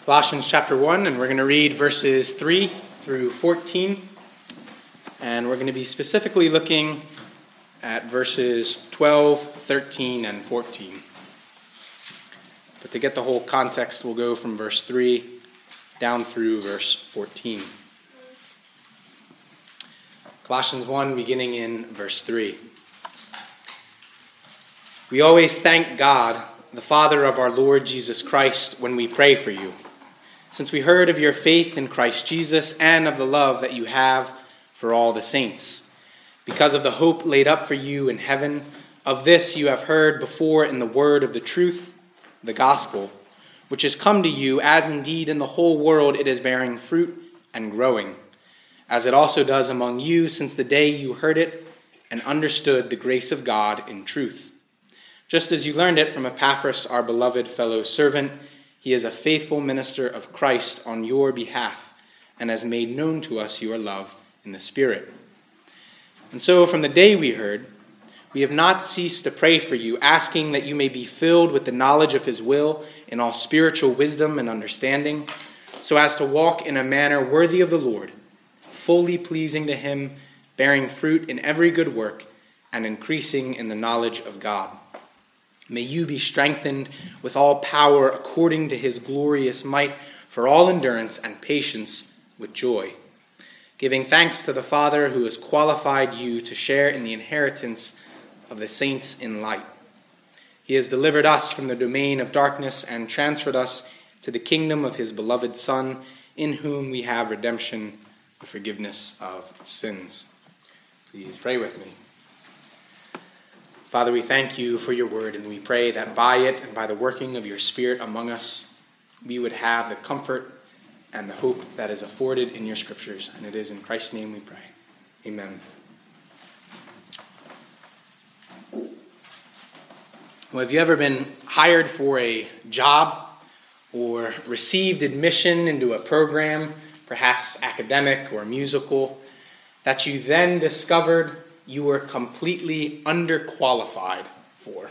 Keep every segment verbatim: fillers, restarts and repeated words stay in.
Colossians chapter one, and we're going to read verses three through fourteen. And we're going to be specifically looking at verses twelve, thirteen, and fourteen. But to get the whole context, we'll go from verse three down through verse fourteen. Colossians one, beginning in verse three. We always thank God, the Father of our Lord Jesus Christ, when we pray for you, since we heard of your faith in Christ Jesus and of the love that you have for all the saints. Because of the hope laid up for you in heaven, of this you have heard before in the word of the truth, the gospel, which has come to you, as indeed in the whole world it is bearing fruit and growing, as it also does among you since the day you heard it and understood the grace of God in truth. Just as you learned it from Epaphras, our beloved fellow servant, he is a faithful minister of Christ on your behalf and has made known to us your love in the Spirit. And so from the day we heard, we have not ceased to pray for you, asking that you may be filled with the knowledge of his will in all spiritual wisdom and understanding, so as to walk in a manner worthy of the Lord, fully pleasing to him, bearing fruit in every good work and increasing in the knowledge of God. May you be strengthened with all power according to his glorious might for all endurance and patience with joy, giving thanks to the Father who has qualified you to share in the inheritance of the saints in light. He has delivered us from the domain of darkness and transferred us to the kingdom of his beloved Son, in whom we have redemption, the forgiveness of sins. Please pray with me. Father, we thank you for your word, and we pray that by it and by the working of your Spirit among us, we would have the comfort and the hope that is afforded in your scriptures. And it is in Christ's name we pray. Amen. Well, have you ever been hired for a job or received admission into a program, perhaps academic or musical, that you then discovered you were completely underqualified for?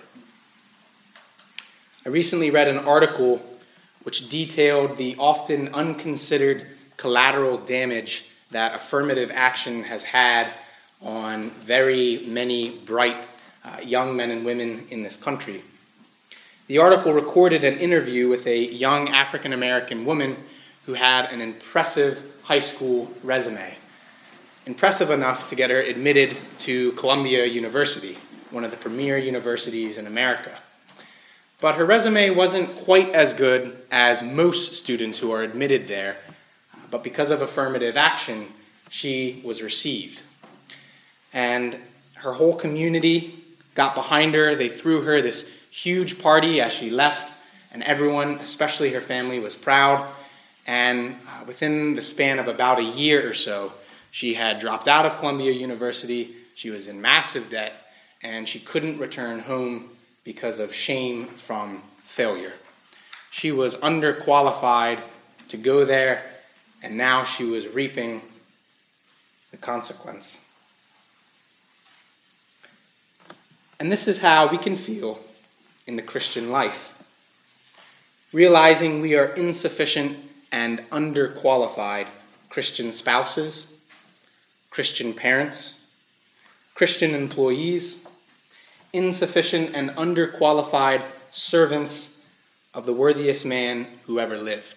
I recently read an article which detailed the often unconsidered collateral damage that affirmative action has had on very many bright uh, young men and women in this country. The article recorded an interview with a young African-American woman who had an impressive high school resume. Impressive enough to get her admitted to Columbia University, one of the premier universities in America. But her resume wasn't quite as good as most students who are admitted there, but because of affirmative action, she was received. And her whole community got behind her. They threw her this huge party as she left, and everyone, especially her family, was proud. And uh, within the span of about a year or so, she had dropped out of Columbia University, she was in massive debt, and she couldn't return home because of shame from failure. She was underqualified to go there, and now she was reaping the consequence. And this is how we can feel in the Christian life, realizing we are insufficient and underqualified Christian spouses, Christian parents, Christian employees, insufficient and underqualified servants of the worthiest man who ever lived.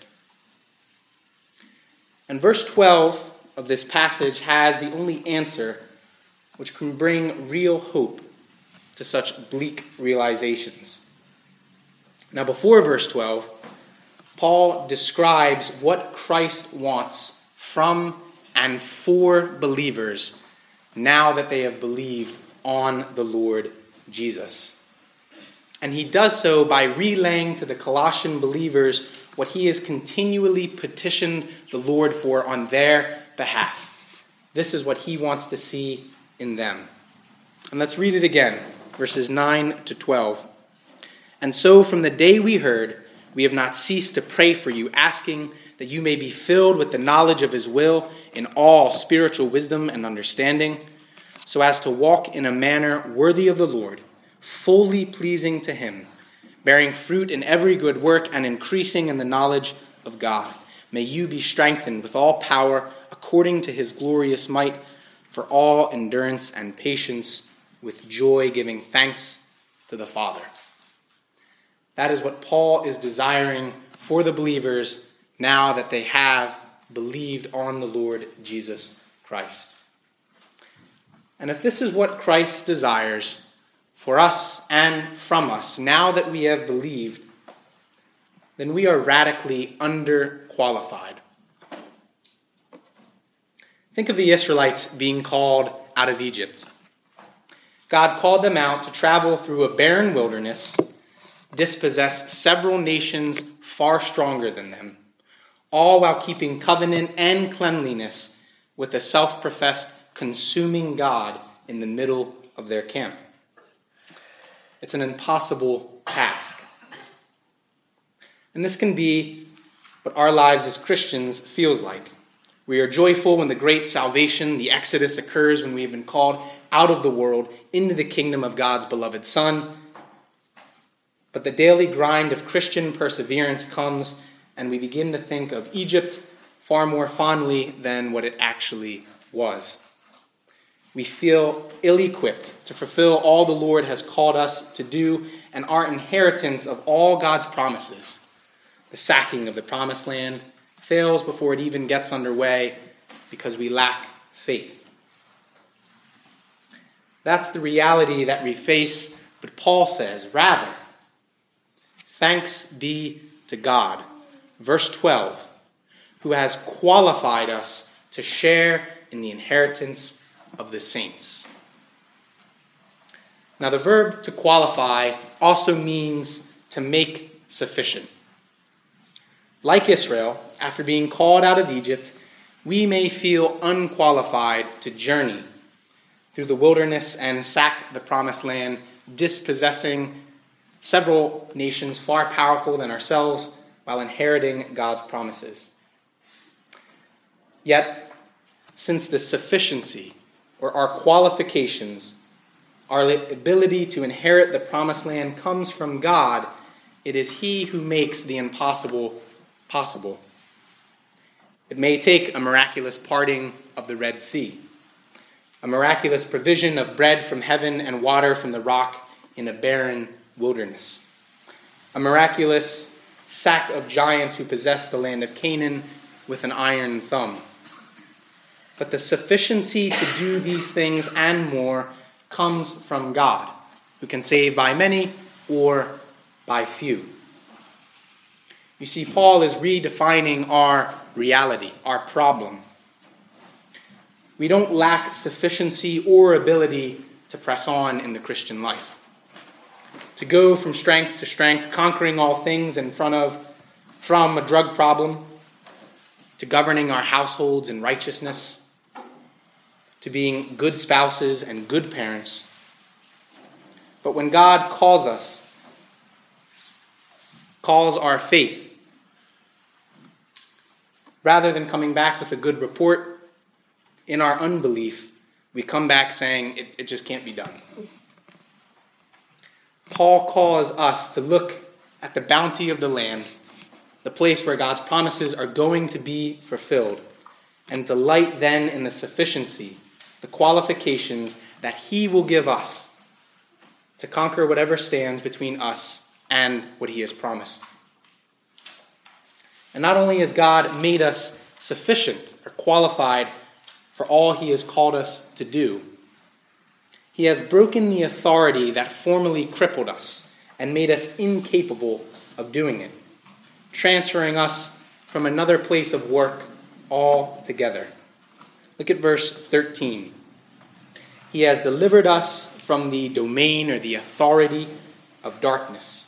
And verse twelve of this passage has the only answer which can bring real hope to such bleak realizations. Now, before verse twelve, Paul describes what Christ wants from and for believers now that they have believed on the Lord Jesus. And he does so by relaying to the Colossian believers what he has continually petitioned the Lord for on their behalf. This is what he wants to see in them. And let's read it again, verses nine to twelve. And so from the day we heard, we have not ceased to pray for you, asking that you may be filled with the knowledge of his will in all spiritual wisdom and understanding, so as to walk in a manner worthy of the Lord, fully pleasing to him, bearing fruit in every good work and increasing in the knowledge of God. May you be strengthened with all power according to his glorious might, for all endurance and patience, with joy giving thanks to the Father. That is what Paul is desiring for the believers now that they have believed on the Lord Jesus Christ. And if this is what Christ desires for us and from us now that we have believed, then we are radically underqualified. Think of the Israelites being called out of Egypt. God called them out to travel through a barren wilderness, dispossess several nations far stronger than them, all while keeping covenant and cleanliness with a self-professed consuming God in the middle of their camp. It's an impossible task. And this can be what our lives as Christians feels like. We are joyful when the great salvation, the Exodus, occurs, when we have been called out of the world into the kingdom of God's beloved Son. But the daily grind of Christian perseverance comes, and we begin to think of Egypt far more fondly than what it actually was. We feel ill-equipped to fulfill all the Lord has called us to do, and our inheritance of all God's promises, the sacking of the promised land, fails before it even gets underway because we lack faith. That's the reality that we face, but Paul says, rather, thanks be to God, verse twelve, who has qualified us to share in the inheritance of the saints. Now, the verb to qualify also means to make sufficient. Like Israel, after being called out of Egypt, we may feel unqualified to journey through the wilderness and sack the promised land, dispossessing several nations far powerful than ourselves while inheriting God's promises. Yet, since the sufficiency or our qualifications, our ability to inherit the promised land comes from God, it is He who makes the impossible possible. It may take a miraculous parting of the Red Sea, a miraculous provision of bread from heaven and water from the rock in a barren wilderness, a miraculous sack of giants who possessed the land of Canaan with an iron thumb. But the sufficiency to do these things and more comes from God, who can save by many or by few. You see, Paul is redefining our reality, our problem. We don't lack sufficiency or ability to press on in the Christian life, to go from strength to strength, conquering all things in front of, from a drug problem, to governing our households in righteousness, to being good spouses and good parents. But when God calls us, calls our faith, rather than coming back with a good report, in our unbelief, we come back saying it, it just can't be done. Paul calls us to look at the bounty of the land, the place where God's promises are going to be fulfilled, and delight then in the sufficiency, the qualifications that He will give us to conquer whatever stands between us and what He has promised. And not only has God made us sufficient or qualified for all He has called us to do, He has broken the authority that formerly crippled us and made us incapable of doing it, transferring us from another place of work altogether. Look at verse thirteen. He has delivered us from the domain or the authority of darkness.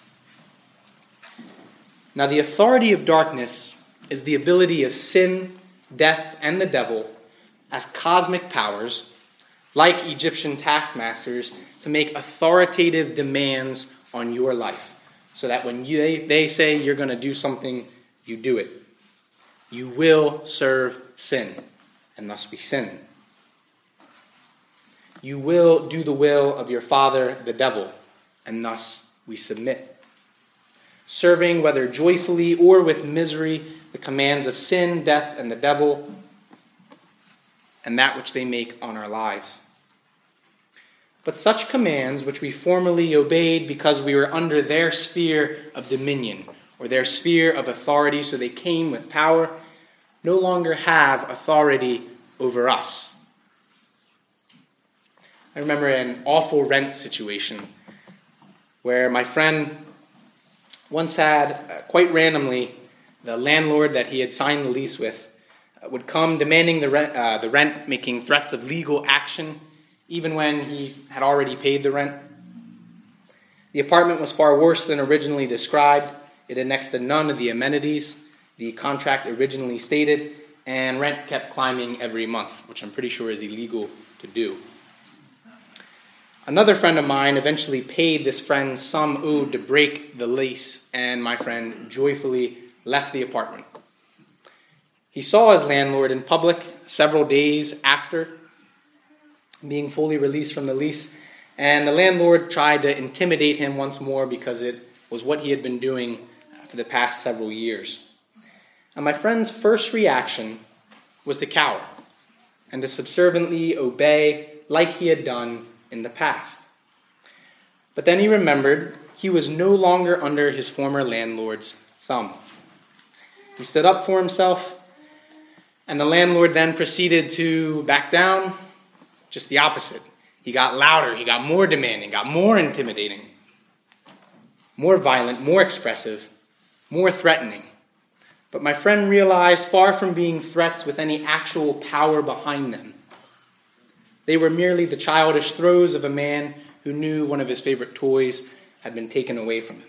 Now, the authority of darkness is the ability of sin, death, and the devil as cosmic powers, like Egyptian taskmasters, to make authoritative demands on your life, so that when you, they, they say you're going to do something, you do it. You will serve sin, and thus we sin. You will do the will of your father, the devil, and thus we submit. Serving, whether joyfully or with misery, the commands of sin, death, and the devil, and that which they make on our lives. But such commands, which we formerly obeyed because we were under their sphere of dominion, or their sphere of authority, so they came with power, no longer have authority over us. I remember an awful rent situation where my friend once had, uh, quite randomly, the landlord that he had signed the lease with uh, would come demanding the rent, uh, the rent, making threats of legal action, even when he had already paid the rent. The apartment was far worse than originally described. It had next to none of the amenities the contract originally stated, and rent kept climbing every month, which I'm pretty sure is illegal to do. Another friend of mine eventually paid this friend's sum owed to break the lease, and my friend joyfully left the apartment. He saw his landlord in public several days after being fully released from the lease, and the landlord tried to intimidate him once more because it was what he had been doing for the past several years. And my friend's first reaction was to cower and to subserviently obey like he had done in the past. But then he remembered he was no longer under his former landlord's thumb. He stood up for himself, and the landlord then proceeded to back down. Just the opposite. He got louder, he got more demanding, got more intimidating, more violent, more expressive, more threatening. But my friend realized, far from being threats with any actual power behind them, they were merely the childish throes of a man who knew one of his favorite toys had been taken away from him.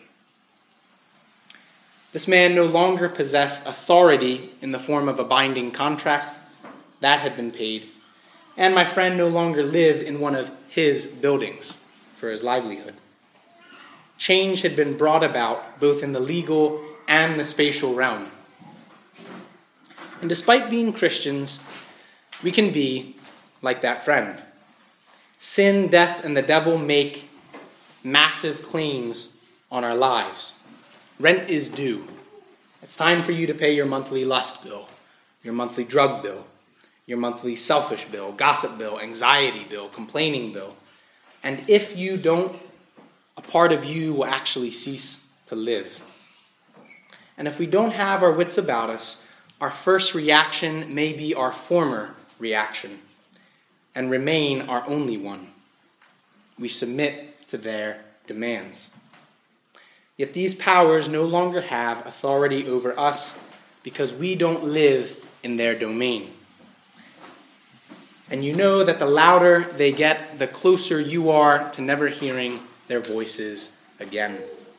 This man no longer possessed authority in the form of a binding contract. That had been paid. And my friend no longer lived in one of his buildings for his livelihood. Change had been brought about both in the legal and the spatial realm. And despite being Christians, we can be like that friend. Sin, death, and the devil make massive claims on our lives. Rent is due. It's time for you to pay your monthly lust bill, your monthly drug bill, your monthly selfish bill, gossip bill, anxiety bill, complaining bill. And if you don't, a part of you will actually cease to live. And if we don't have our wits about us, our first reaction may be our former reaction and remain our only one. We submit to their demands. Yet these powers no longer have authority over us because we don't live in their domain. And you know that the louder they get, the closer you are to never hearing their voices again.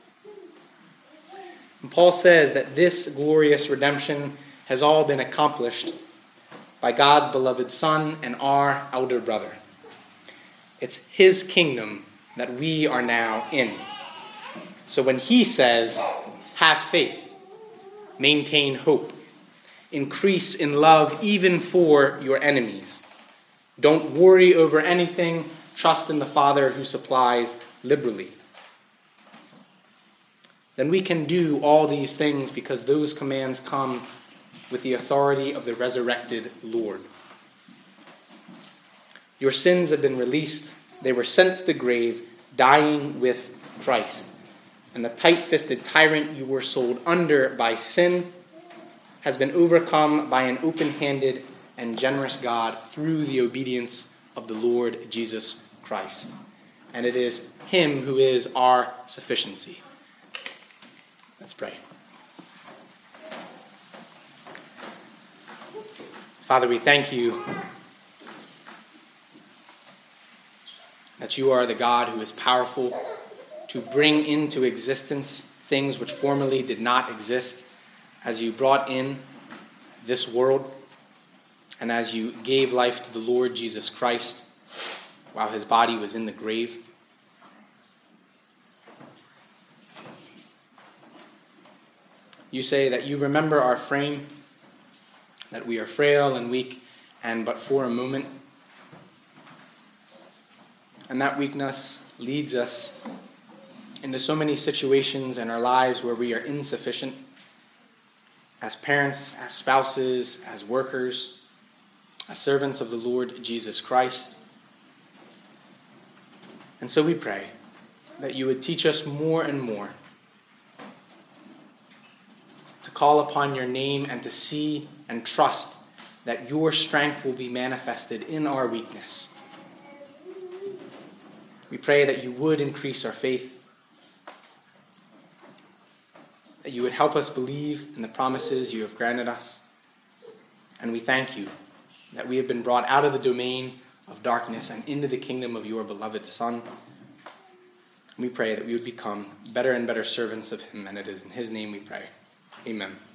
And Paul says that this glorious redemption has all been accomplished by God's beloved Son and our elder brother. It's his kingdom that we are now in. So when he says, have faith, maintain hope, increase in love even for your enemies, don't worry over anything, trust in the Father who supplies liberally, then we can do all these things because those commands come with the authority of the resurrected Lord. Your sins have been released. They were sent to the grave, dying with Christ. And the tight-fisted tyrant you were sold under by sin has been overcome by an open-handed and generous God through the obedience of the Lord Jesus Christ. And it is him who is our sufficiency. Let's pray. Father, we thank you that you are the God who is powerful to bring into existence things which formerly did not exist, as you brought in this world and as you gave life to the Lord Jesus Christ while his body was in the grave. You say that you remember our frame, that we are frail and weak, and but for a moment. And that weakness leads us into so many situations in our lives where we are insufficient. as parents, as spouses, as workers, as servants of the Lord Jesus Christ. And so we pray that you would teach us more and more to call upon your name and to see and trust that your strength will be manifested in our weakness. We pray that you would increase our faith, that you would help us believe in the promises you have granted us. And we thank you that we have been brought out of the domain of darkness and into the kingdom of your beloved Son. We pray that we would become better and better servants of him, and it is in his name we pray. Amen.